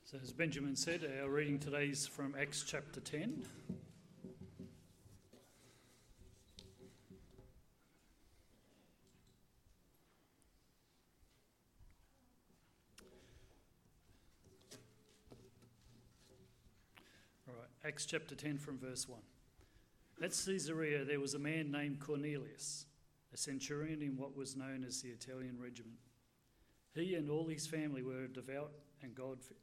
So as Benjamin said, our reading today is from Acts chapter 10. All right, Acts chapter 10 from verse 1. At Caesarea there was a man named Cornelius, a centurion in what was known as the Italian regiment. He and all his family were devout and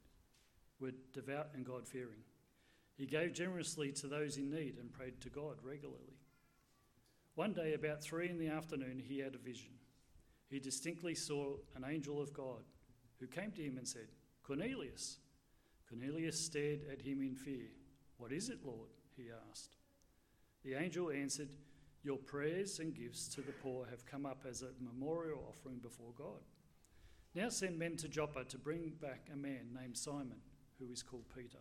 God-fearing. He gave generously to those in need and prayed to God regularly. One day about 3 p.m, he had a vision. He distinctly saw an angel of God who came to him and said, "Cornelius." Cornelius stared at him in fear. "What is it, Lord?" he asked. The angel answered, "Your prayers and gifts to the poor have come up as a memorial offering before God. Now send men to Joppa to bring back a man named Simon, who is called Peter.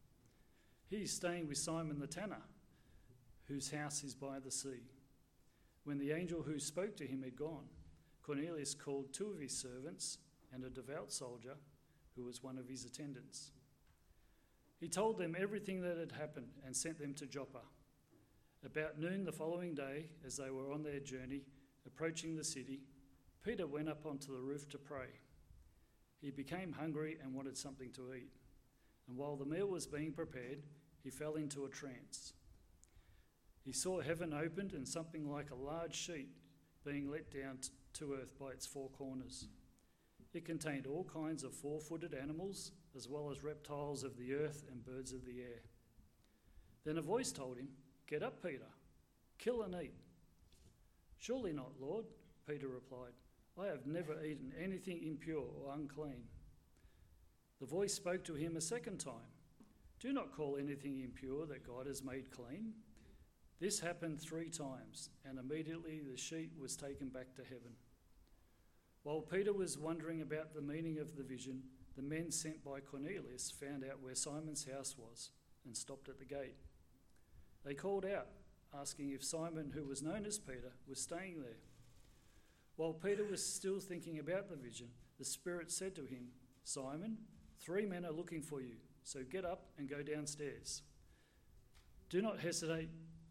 He is staying with Simon the tanner, whose house is by the sea." When the angel who spoke to him had gone, Cornelius called 2 of his servants and a devout soldier who was one of his attendants. He told them everything that had happened and sent them to Joppa. About noon the following day, as they were on their journey, approaching the city, Peter went up onto the roof to pray. He became hungry and wanted something to eat. And while the meal was being prepared, he fell into a trance. He saw heaven opened and something like a large sheet being let down to earth by its 4 corners. It contained all kinds of 4-footed animals, as well as reptiles of the earth and birds of the air. Then a voice told him, "Get up, Peter, kill and eat." "Surely not, Lord," Peter replied. "I have never eaten anything impure or unclean." The voice spoke to him a second time. "Do not call anything impure that God has made clean." This happened 3 times, and immediately the sheet was taken back to heaven. While Peter was wondering about the meaning of the vision, the men sent by Cornelius found out where Simon's house was and stopped at the gate. They called out, asking if Simon, who was known as Peter, was staying there. While Peter was still thinking about the vision, the Spirit said to him, "Simon, 3 men are looking for you, so get up and go downstairs. Do not hesitate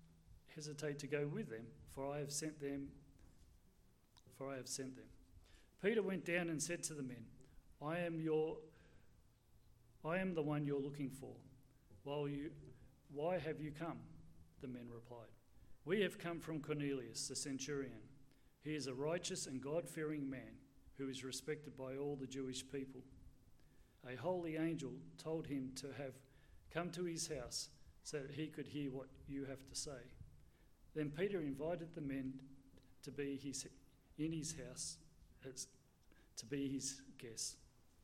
to go with them, for I have sent them. Peter went down and said to the men, I am the one you're looking for. Why have you come?" The men replied, "We have come from Cornelius, the centurion. He is a righteous and God-fearing man who is respected by all the Jewish people. A holy angel told him to have come to his house so that he could hear what you have to say." Then Peter invited the men to be in his house to be his guests.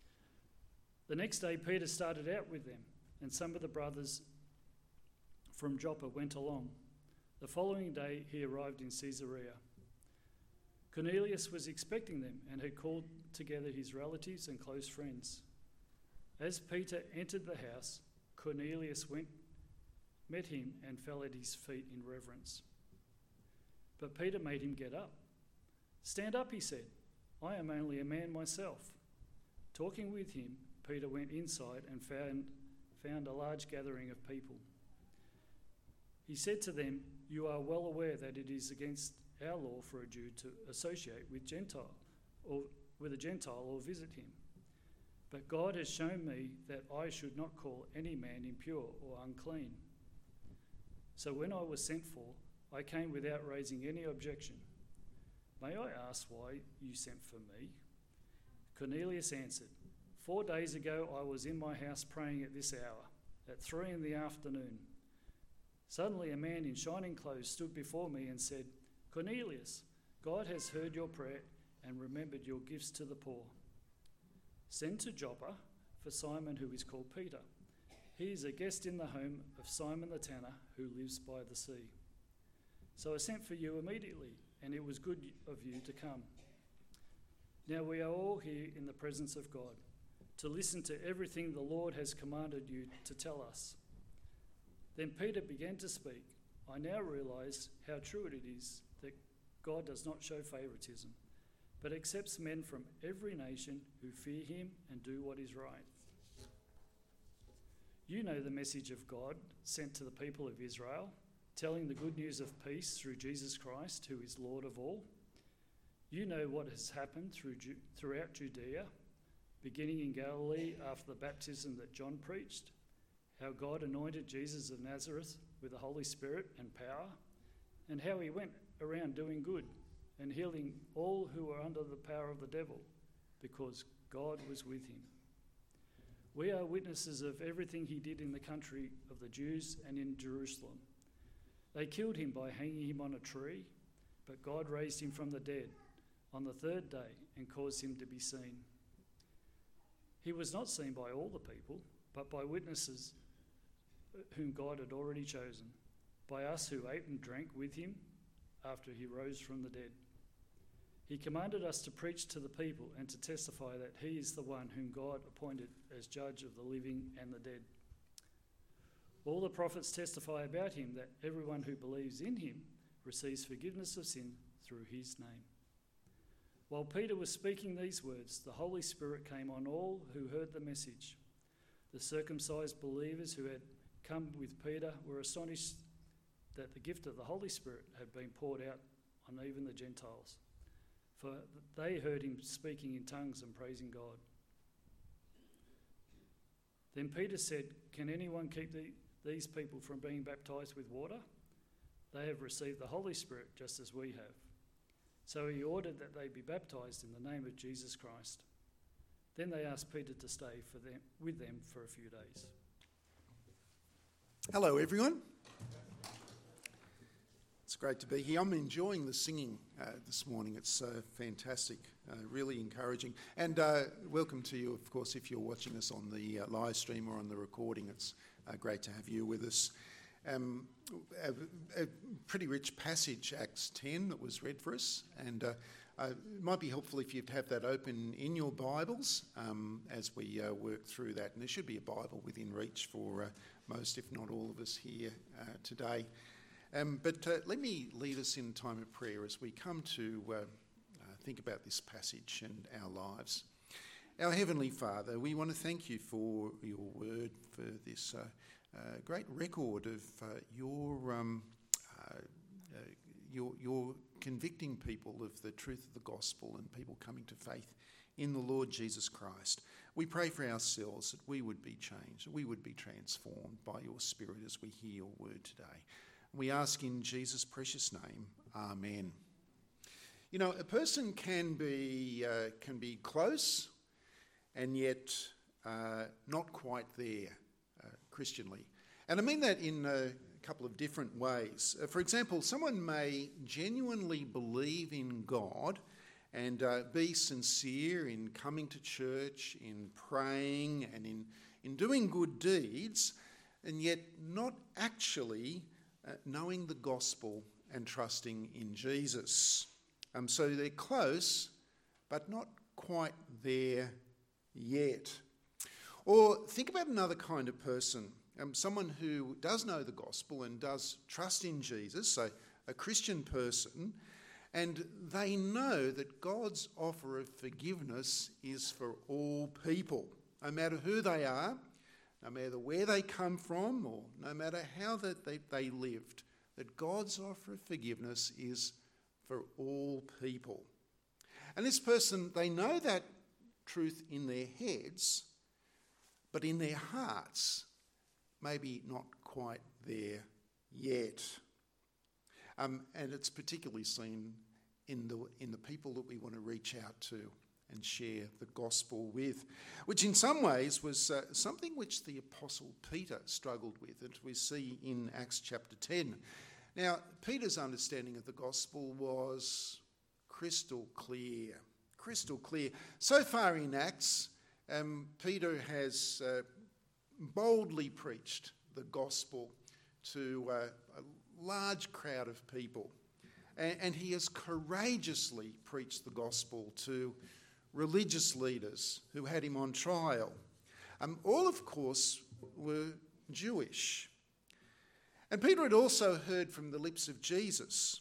The next day Peter started out with them, and some of the brothers from Joppa went along. The following day he arrived in Caesarea. Cornelius was expecting them and had called together his relatives and close friends. As Peter entered the house, Cornelius met him and fell at his feet in reverence. But Peter made him get up. "Stand up," he said. "I am only a man myself." Talking with him, Peter went inside and found a large gathering of people. He said to them, "You are well aware that it is against our law for a Jew to associate with a Gentile or visit him. But God has shown me that I should not call any man impure or unclean. So when I was sent for, I came without raising any objection. May I ask why you sent for me?" Cornelius answered, 4 days ago I was in my house praying at this hour, at 3 p.m. Suddenly a man in shining clothes stood before me and said, "Cornelius, God has heard your prayer and remembered your gifts to the poor. Send to Joppa for Simon, who is called Peter. He is a guest in the home of Simon the tanner, who lives by the sea." So I sent for you immediately, and it was good of you to come. Now we are all here in the presence of God to listen to everything the Lord has commanded you to tell us." Then Peter began to speak. "I now realize how true it is that God does not show favoritism, but accepts men from every nation who fear him and do what is right. You know the message of God sent to the people of Israel, telling the good news of peace through Jesus Christ, who is Lord of all. You know what has happened throughout Judea, beginning in Galilee after the baptism that John preached, how God anointed Jesus of Nazareth with the Holy Spirit and power, and how he went around doing good and healing all who were under the power of the devil, because God was with him. We are witnesses of everything he did in the country of the Jews and in Jerusalem. They killed him by hanging him on a tree, but God raised him from the dead on the third day and caused him to be seen. He was not seen by all the people, but by witnesses whom God had already chosen, by us who ate and drank with him after he rose from the dead. He commanded us to preach to the people and to testify that he is the one whom God appointed as judge of the living and the dead. All the prophets testify about him that everyone who believes in him receives forgiveness of sin through his name. While Peter was speaking these words, the Holy Spirit came on all who heard the message. The circumcised believers who had come with Peter were astonished that the gift of the Holy Spirit had been poured out on even the Gentiles, for they heard him speaking in tongues and praising God. Then Peter said, "Can anyone keep these people from being baptized with water? They have received the Holy Spirit just as we have." So he ordered that they be baptized in the name of Jesus Christ. Then they asked Peter to stay with them for a few days. Hello everyone. It's great to be here. I'm enjoying the singing this morning. It's fantastic, really encouraging. And welcome to you, of course, if you're watching us on the live stream or on the recording. It's great to have you with us. A pretty rich passage, Acts 10, that was read for us. And it might be helpful if you'd have that open in your Bibles as we work through that. And there should be a Bible within reach for most, if not all of us here today. But let me lead us in time of prayer as we come to think about this passage and our lives. Our Heavenly Father, we want to thank you for your word, for this great record of your convicting people of the truth of the gospel and people coming to faith in the Lord Jesus Christ. We pray for ourselves that we would be changed, that we would be transformed by your Spirit as we hear your word today. We ask in Jesus' precious name, Amen. You know, a person can be close and yet not quite there Christianly. And I mean that in a couple of different ways. For example, someone may genuinely believe in God and be sincere in coming to church, in praying and in doing good deeds, and yet not actually knowing the gospel and trusting in Jesus. So they're close, but not quite there yet. Or think about another kind of person, someone who does know the gospel and does trust in Jesus, a Christian person, and they know that God's offer of forgiveness is for all people, no matter who they are, no matter where they come from, or no matter how that they lived, that God's offer of forgiveness is for all people. And this person, they know that truth in their heads, but in their hearts, maybe not quite there yet. And it's particularly seen in the people that we want to reach out to and share the gospel with, which in some ways was something which the Apostle Peter struggled with, as we see in Acts chapter 10. Now, Peter's understanding of the gospel was crystal clear. So far in Acts, Peter has boldly preached the gospel to a large crowd of people, and he has courageously preached the gospel to religious leaders who had him on trial. All, of course, were Jewish. And Peter had also heard from the lips of Jesus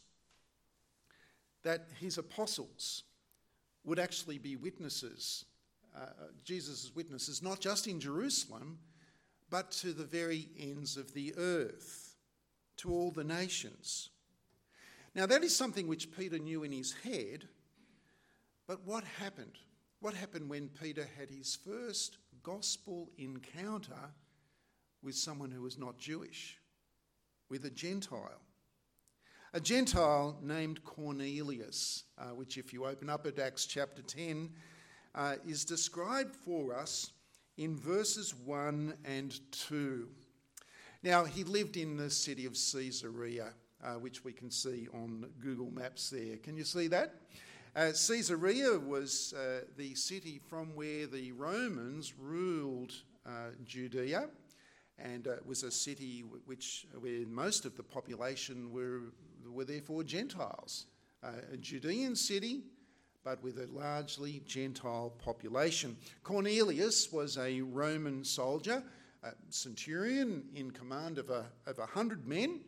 that his apostles would actually be witnesses, Jesus' witnesses, not just in Jerusalem, but to the very ends of the earth, to all the nations. Now that is something which Peter knew in his head, but what happened? What happened when Peter had his first gospel encounter with someone who was not Jewish, with a Gentile? A Gentile named Cornelius, which if you open up at Acts chapter 10, is described for us in verses 1 and 2. Now, he lived in the city of Caesarea, which we can see on Google Maps there. Can you see that? Caesarea was the city from where the Romans ruled Judea, and it was a city where most of the population were therefore Gentiles. A Judean city, but with a largely Gentile population. Cornelius was a Roman soldier, a centurion in command of 100 men,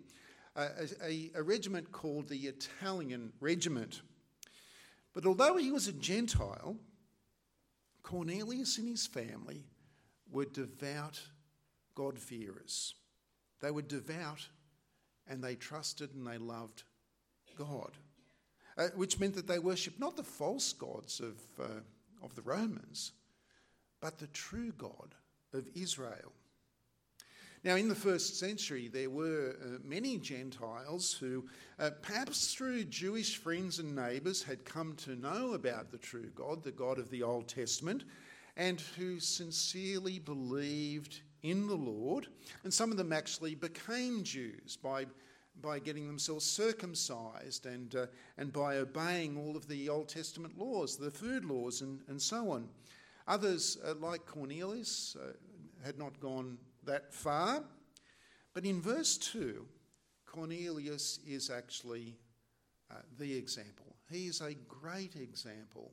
a regiment called the Italian Regiment. But although he was a Gentile, Cornelius and his family were devout God-fearers. They were devout and they trusted and they loved God, which meant that they worshipped not the false gods of the Romans, but the true God of Israel. Now, in the first century, there were many Gentiles who, perhaps through Jewish friends and neighbours, had come to know about the true God, the God of the Old Testament, and who sincerely believed in the Lord. And some of them actually became Jews by getting themselves circumcised and by obeying all of the Old Testament laws, the food laws and so on. Others, like Cornelius, had not gone that far. But in verse 2, Cornelius is actually the example. He is a great example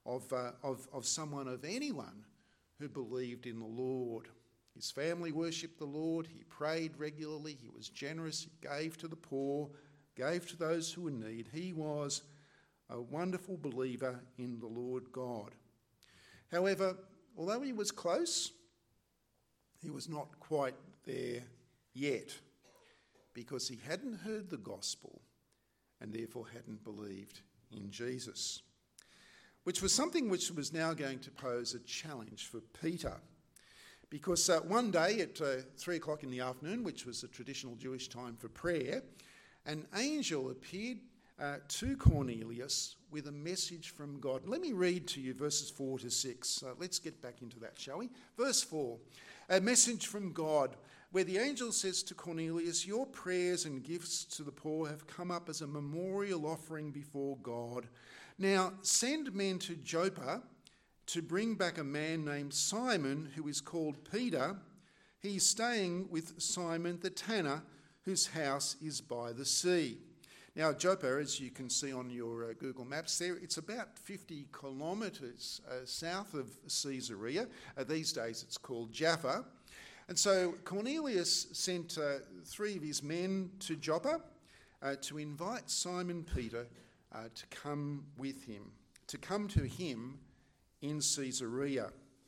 of someone, of anyone who believed in the Lord. His family worshipped the Lord, he prayed regularly, he was generous, he gave to the poor, gave to those who were in need. He was a wonderful believer in the Lord God. However, although he was close, he was not quite there yet, because he hadn't heard the gospel and therefore hadn't believed in Jesus, which was something which was now going to pose a challenge for Peter. Because one day at 3 o'clock in the afternoon, which was a traditional Jewish time for prayer, an angel appeared to Cornelius with a message from God. Let me read to you verses 4 to 6. Let's get back into that, shall we? Verse 4, a message from God, where the angel says to Cornelius, "Your prayers and gifts to the poor have come up as a memorial offering before God. Now send men to Joppa to bring back a man named Simon, who is called Peter. He is staying with Simon the tanner, whose house is by the sea." Now, Joppa, as you can see on your Google Maps there, it's about 50 kilometres south of Caesarea. These days it's called Jaffa. And so Cornelius sent 3 of his men to Joppa to invite Simon Peter to come with him, to come to him in Caesarea.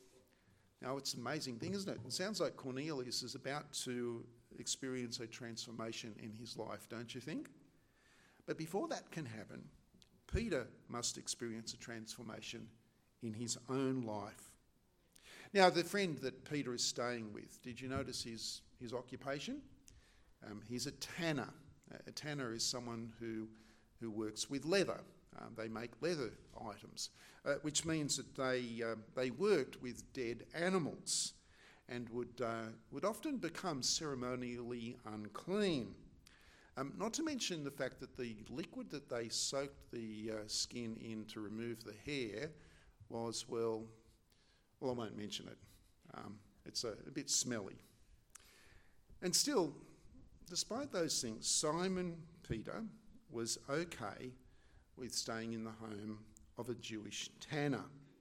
Now, it's an amazing thing, isn't it? It sounds like Cornelius is about to experience a transformation in his life, don't you think? But before that can happen, Peter must experience a transformation in his own life. Now, the friend that Peter is staying with, did you notice his occupation? He's a tanner. A tanner is someone who works with leather. They make leather items, which means that they worked with dead animals and would often become ceremonially unclean. Not to mention the fact that the liquid that they soaked the skin in to remove the hair was, well, I won't mention it. It's a bit smelly. And still, despite those things, Simon Peter was okay with staying in the home of a Jewish tanner.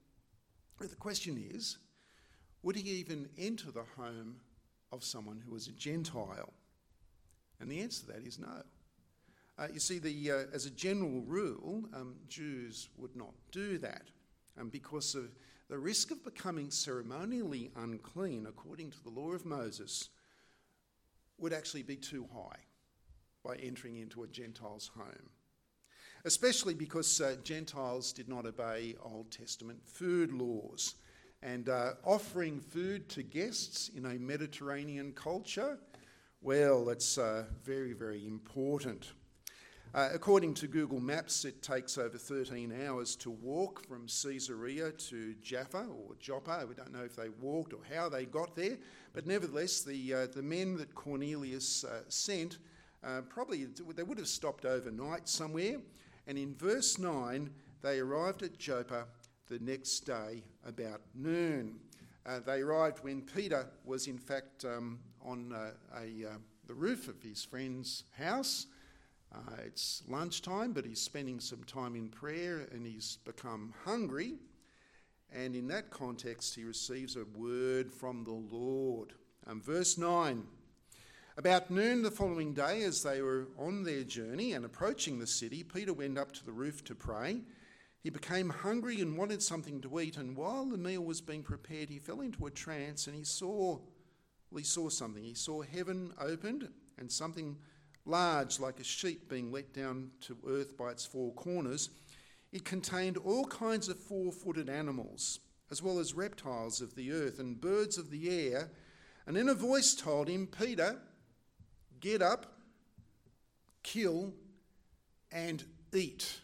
But the question is, would he even enter the home of someone who was a Gentile? And the answer to that is no. You see, as a general rule, Jews would not do that because of the risk of becoming ceremonially unclean, according to the law of Moses, would actually be too high by entering into a Gentile's home. Especially because Gentiles did not obey Old Testament food laws. And offering food to guests in a Mediterranean culture, well, that's very, very important. According to Google Maps, it takes over 13 hours to walk from Caesarea to Jaffa or Joppa. We don't know if they walked or how they got there, but nevertheless, the men that Cornelius sent, probably they would have stopped overnight somewhere, and in verse 9, they arrived at Joppa the next day about noon. They arrived when Peter was in fact on the roof of his friend's house. It's lunchtime, but he's spending some time in prayer and he's become hungry. And in that context, he receives a word from the Lord. Verse 9. About noon the following day, as they were on their journey and approaching the city, Peter went up to the roof to pray. He became hungry and wanted something to eat, and while the meal was being prepared, he fell into a trance and he saw something. He saw heaven opened and something large like a sheet being let down to earth by its four corners. It contained all kinds of four-footed animals, as well as reptiles of the earth and birds of the air. And then a voice told him, "Peter, get up, kill, and eat."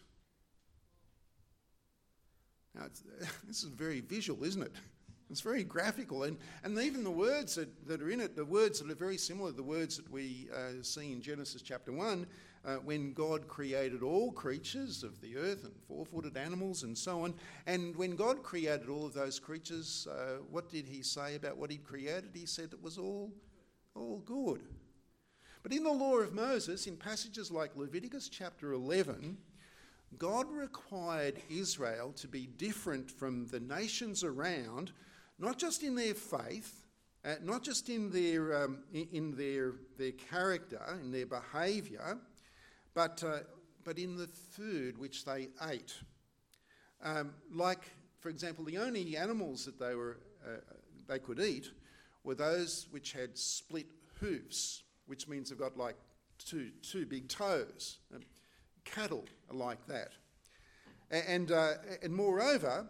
Now, this is very visual, isn't it? It's very graphical. And even the words that are in it, the words that are very similar to the words that we see in Genesis chapter 1, when God created all creatures of the earth and four-footed animals and so on. And when God created all of those creatures, what did he say about what he'd created? He said it was all good. But in the law of Moses, in passages like Leviticus chapter 11, God required Israel to be different from the nations around, not just in their faith, not just in their character, in their behaviour, but in the food which they ate. Like, for example, the only animals that they could eat were those which had split hoofs, which means they've got like two big toes. Cattle are like that, and moreover,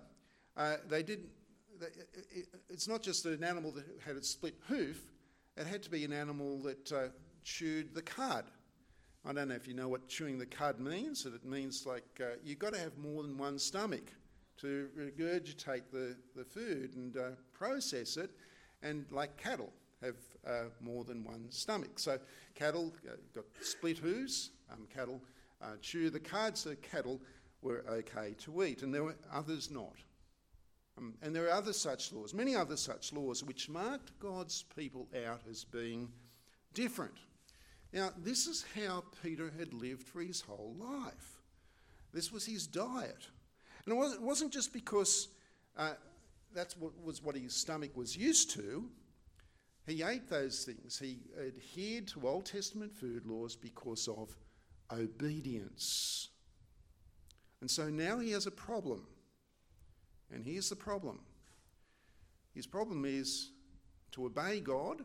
it's not just an animal that had a split hoof; it had to be an animal that chewed the cud. I don't know if you know what chewing the cud means. But it means like you've got to have more than one stomach to regurgitate the food and process it, and like cattle have more than one stomach. So cattle got split hooves. Cattle chew the cud, so cattle were okay to eat, and there were others not. And there are other such laws, many other such laws, which marked God's people out as being different. Now, this is how Peter had lived for his whole life. This was his diet. And it wasn't just because that's what his stomach was used to. He ate those things. He adhered to Old Testament food laws because of obedience. And so now he has a problem. And here's the problem. His problem is to obey God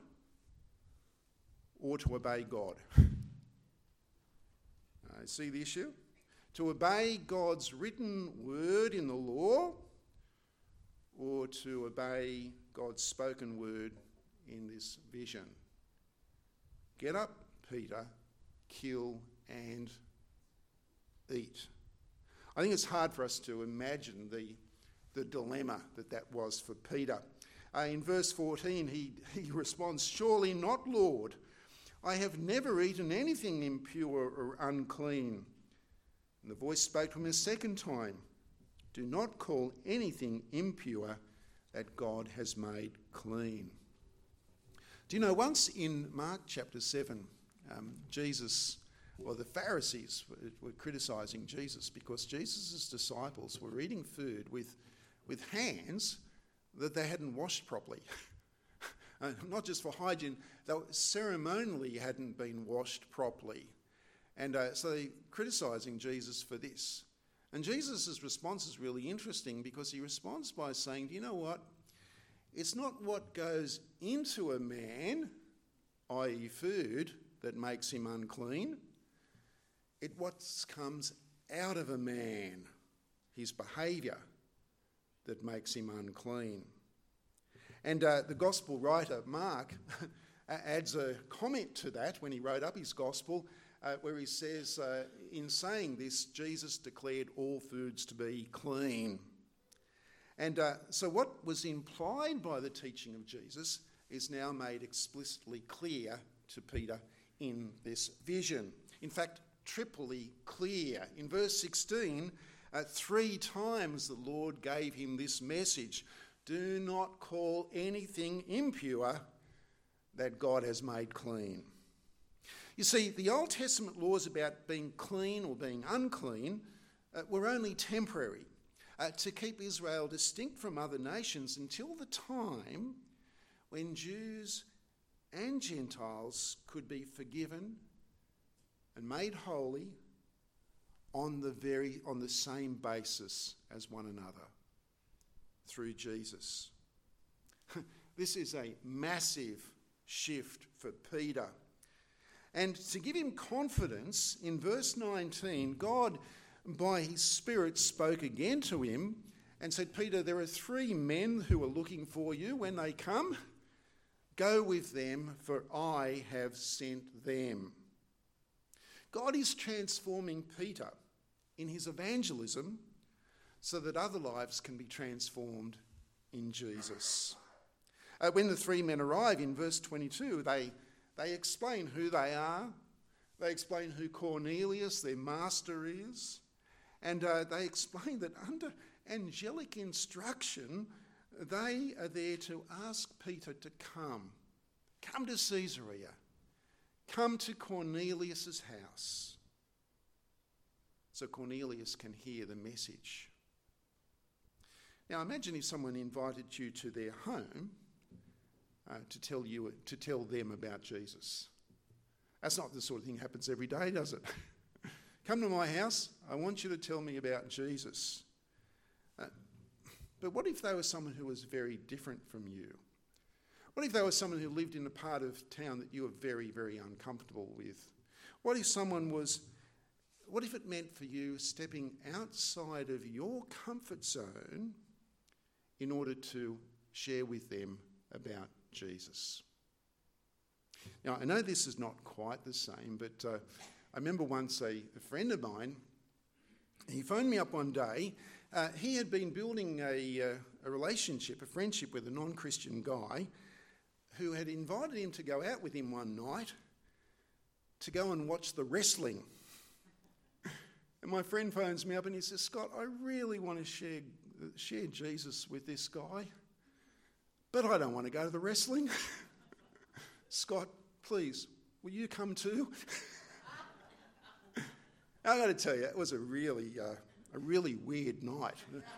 or to obey God. See the issue? To obey God's written word in the law or to obey God's spoken word in this vision. Get up, Peter, kill and eat. I think it's hard for us to imagine the dilemma that was for Peter. In verse 14, he responds, "Surely not, Lord. I have never eaten anything impure or unclean." And the voice spoke to him a second time, "Do not call anything impure that God has made clean." Do you know, once in Mark chapter 7, the Pharisees were criticising Jesus because Jesus' disciples were eating food with hands that they hadn't washed properly. Not just for hygiene, they ceremonially hadn't been washed properly. And so they're criticising Jesus for this. And Jesus' response is really interesting because he responds by saying, do you know what? It's not what goes into a man, i.e. food, that makes him unclean. It's what comes out of a man, his behaviour, that makes him unclean. And the gospel writer, Mark, adds a comment to that when he wrote up his gospel, where he says, in saying this, Jesus declared all foods to be clean. And so what was implied by the teaching of Jesus is now made explicitly clear to Peter in this vision. In fact, triply clear. In verse 16, 3 times the Lord gave him this message: do not call anything impure that God has made clean. You see, the Old Testament laws about being clean or being unclean were only temporary, to keep Israel distinct from other nations until the time when Jews and Gentiles could be forgiven and made holy on the same basis as one another, through Jesus. This is a massive shift for Peter. And to give him confidence, in verse 19, God, by his Spirit, spoke again to him and said, Peter, there are 3 men who are looking for you. When they come, go with them, for I have sent them. God is transforming Peter in his evangelism so that other lives can be transformed in Jesus. When the 3 men arrive in verse 22, they explain who they are. They explain who Cornelius, their master, is. And they explain that under angelic instruction, they are there to ask Peter to come to Caesarea, come to Cornelius' house, so Cornelius can hear the message. Now imagine if someone invited you to their home to tell them about Jesus. That's not the sort of thing that happens every day, does it? Come to my house, I want you to tell me about Jesus. But what if they were someone who was very different from you? What if they were someone who lived in a part of town that you were very, very uncomfortable with? What if it meant for you stepping outside of your comfort zone in order to share with them about Jesus? Now, I know this is not quite the same, but I remember once a friend of mine, he phoned me up one day. He had been building a relationship, a friendship with a non-Christian guy who had invited him to go out with him one night to go and watch the wrestling. And my friend phones me up and he says, Scott, I really want to share Jesus with this guy, but I don't want to go to the wrestling. Scott, please, will you come too? I got to tell you, it was a really weird night.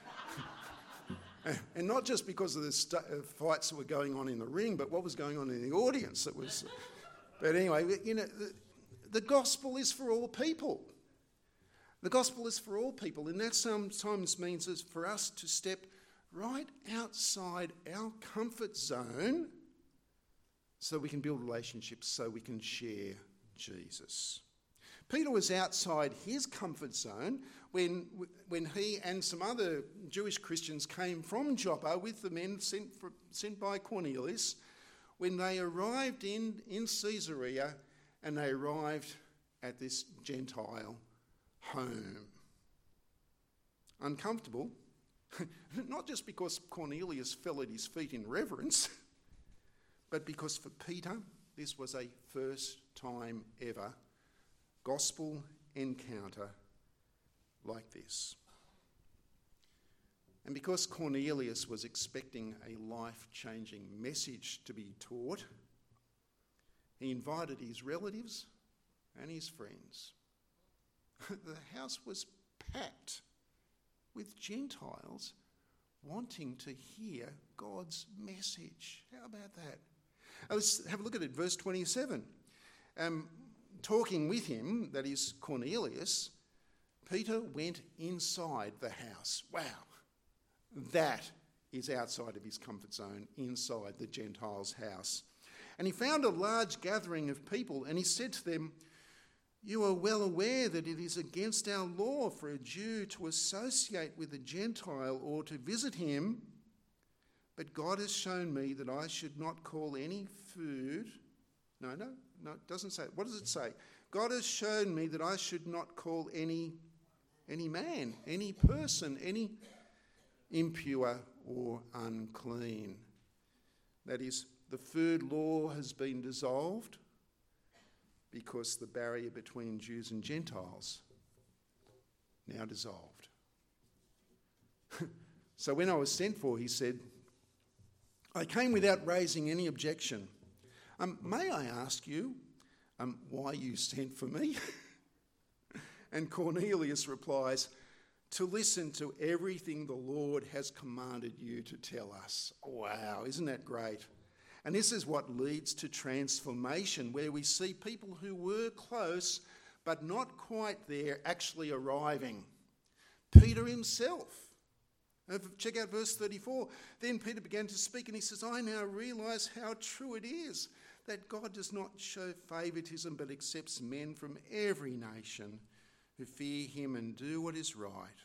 And not just because of the fights that were going on in the ring, but what was going on in the audience. But anyway, the gospel is for all people. The gospel is for all people, and that sometimes means it's for us to step right outside our comfort zone so we can build relationships, so we can share Jesus. Peter was outside his comfort zone when he and some other Jewish Christians came from Joppa with the men sent by Cornelius, when they arrived in Caesarea and they arrived at this Gentile home. Uncomfortable, not just because Cornelius fell at his feet in reverence, but because for Peter this was a first time ever gospel encounter like this. And because Cornelius was expecting a life-changing message to be taught, he invited his relatives and his friends. The house was packed with Gentiles wanting to hear God's message. How about that? Let's have a look at it, verse 27. Talking with him, that is Cornelius, Peter went inside the house. Wow, that is outside of his comfort zone, inside the Gentiles' house. And he found a large gathering of people, and he said to them, "You are well aware that it is against our law for a Jew to associate with a Gentile or to visit him, but God has shown me that I should not call any food..." No, it doesn't say. What does it say? God has shown me that I should not call any man, any person, any impure or unclean. That is, the food law has been dissolved because the barrier between Jews and Gentiles now dissolved. So when I was sent for, he said, "I came without raising any objection. May I ask you why you sent for me?" And Cornelius replies, "To listen to everything the Lord has commanded you to tell us." Wow, isn't that great? And this is what leads to transformation, where we see people who were close but not quite there actually arriving. Peter himself. Check out verse 34. Then Peter began to speak and he says, "I now realise how true it is that God does not show favouritism but accepts men from every nation who fear him and do what is right."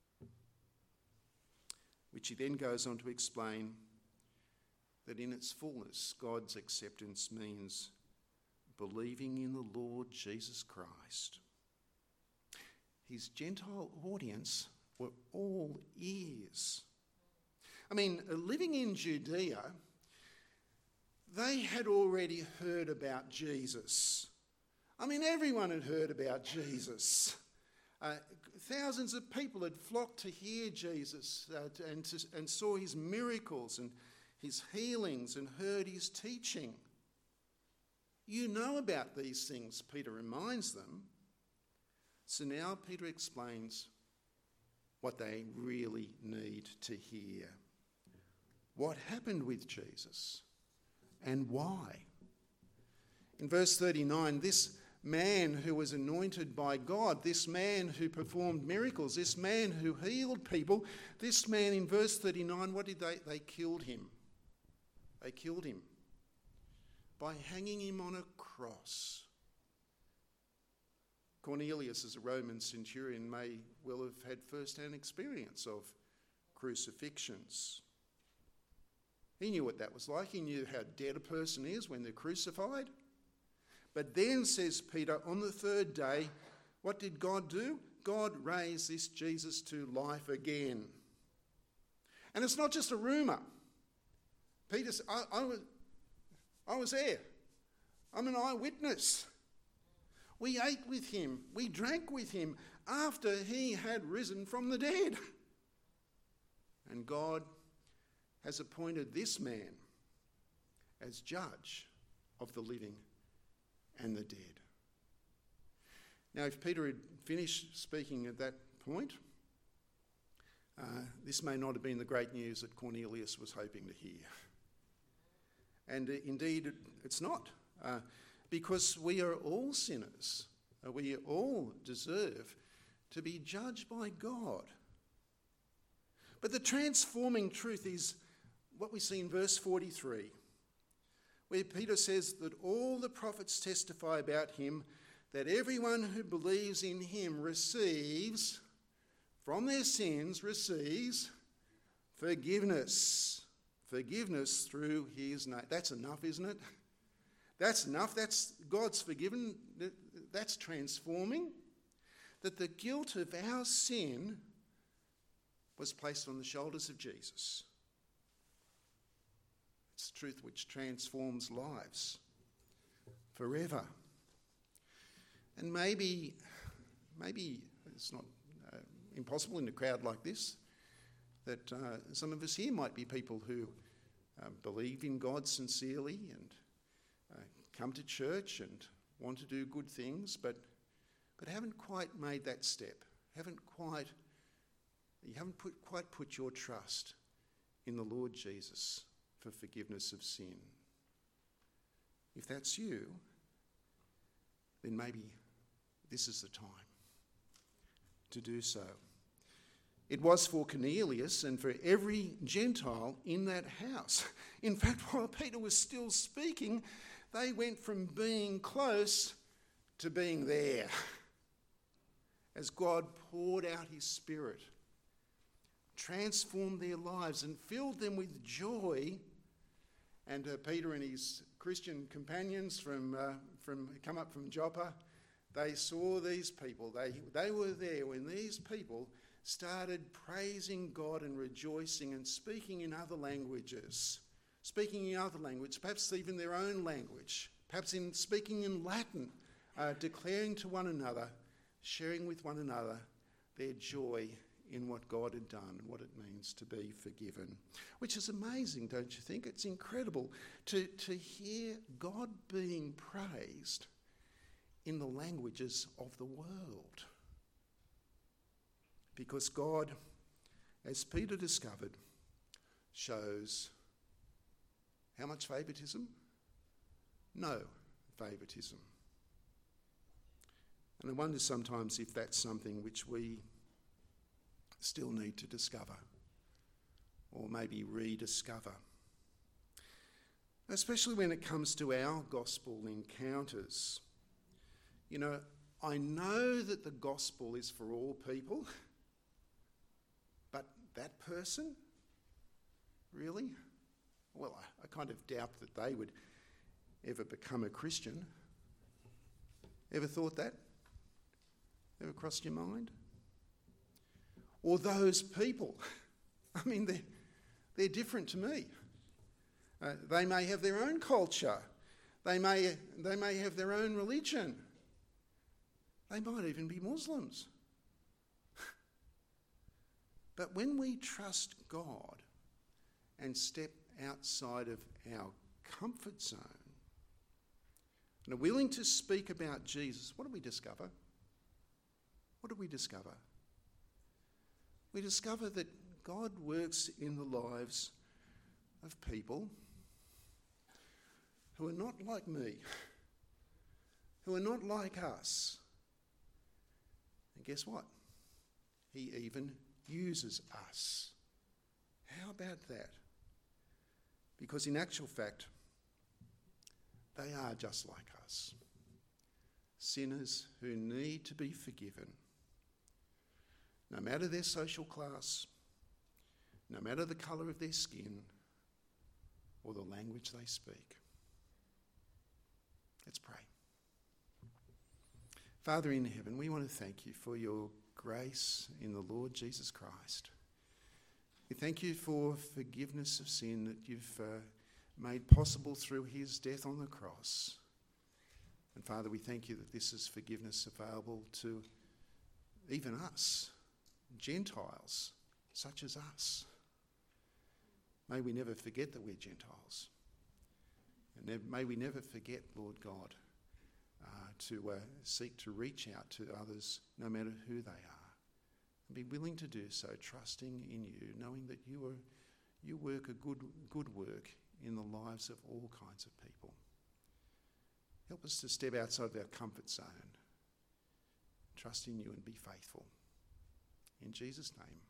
Which he then goes on to explain that in its fullness, God's acceptance means believing in the Lord Jesus Christ. His Gentile audience were all ears. I mean, living in Judea, they had already heard about Jesus. I mean, everyone had heard about Jesus. Thousands of people had flocked to hear Jesus and saw his miracles and his healings and heard his teaching. You know about these things, Peter reminds them. So now Peter explains what they really need to hear. What happened with Jesus and why? In verse 39, this man who was anointed by God, this man who performed miracles, this man who healed people, this man in verse 39, what did they killed him. They killed him by hanging him on a cross. Cornelius, as a Roman centurion, may well have had first-hand experience of crucifixions. He knew what that was like. He knew how dead a person is when they're crucified. But then, says Peter, on the third day, what did God do? God raised this Jesus to life again. And it's not just a rumour. Peter said, I was there. I'm an eyewitness. We ate with him. We drank with him after he had risen from the dead. And God has appointed this man as judge of the living and the dead. Now, if Peter had finished speaking at that point, this may not have been the great news that Cornelius was hoping to hear. And indeed, it's not, because we are all sinners. We all deserve to be judged by God. But the transforming truth is what we see in verse 43, where Peter says that all the prophets testify about him, that everyone who believes in him receives, from their sins, receives forgiveness. Forgiveness through his name. That's enough, isn't it? That's enough. That's God's forgiven. That's transforming. That the guilt of our sin was placed on the shoulders of Jesus. It's truth which transforms lives forever. And maybe it's not impossible in a crowd like this that some of us here might be people who believe in God sincerely and come to church and want to do good things, but haven't quite made that step. You haven't quite put your trust in the Lord Jesus for forgiveness of sin. If that's you, then maybe this is the time. to do so. It was for Cornelius and for every Gentile in that house. In fact, while Peter was still speaking, they went from being close to being there as God poured out his Spirit, transformed their lives and filled them with joy. And Peter and his Christian companions from come up from Joppa, they saw these people. They were there when these people started praising God and rejoicing and speaking in other languages, perhaps even their own language, perhaps in speaking in Latin, declaring to one another, sharing with one another their joy in what God had done and what it means to be forgiven. Which is amazing, don't you think? It's incredible to hear God being praised in the languages of the world. Because God, as Peter discovered, shows how much favoritism? No favoritism. And I wonder sometimes if that's something which we still need to discover, or maybe rediscover. Especially when it comes to our gospel encounters. You know, I know that the gospel is for all people, but that person? Really? Well, I kind of doubt that they would ever become a Christian. Ever thought that? Ever crossed your mind? Or those people? I mean, they're different to me. They may have their own culture. They may have their own religion. They might even be Muslims. But when we trust God and step outside of our comfort zone and are willing to speak about Jesus, what do we discover? What do we discover? We discover that God works in the lives of people who are not like me, who are not like us. And guess what? He even uses us. How about that? Because in actual fact, they are just like us. Sinners who need to be forgiven. No matter their social class, no matter the colour of their skin, or the language they speak. Let's pray. Father in heaven, we want to thank you for your grace in the Lord Jesus Christ. We thank you for forgiveness of sin that you've made possible through his death on the cross. And Father, we thank you that this is forgiveness available to even us, Gentiles such as us. May we never forget that we're Gentiles. And may we never forget, Lord God, to seek to reach out to others no matter who they are. And be willing to do so, trusting in you, knowing that you work a good work in the lives of all kinds of people. Help us to step outside of our comfort zone, trust in you and be faithful. In Jesus' name.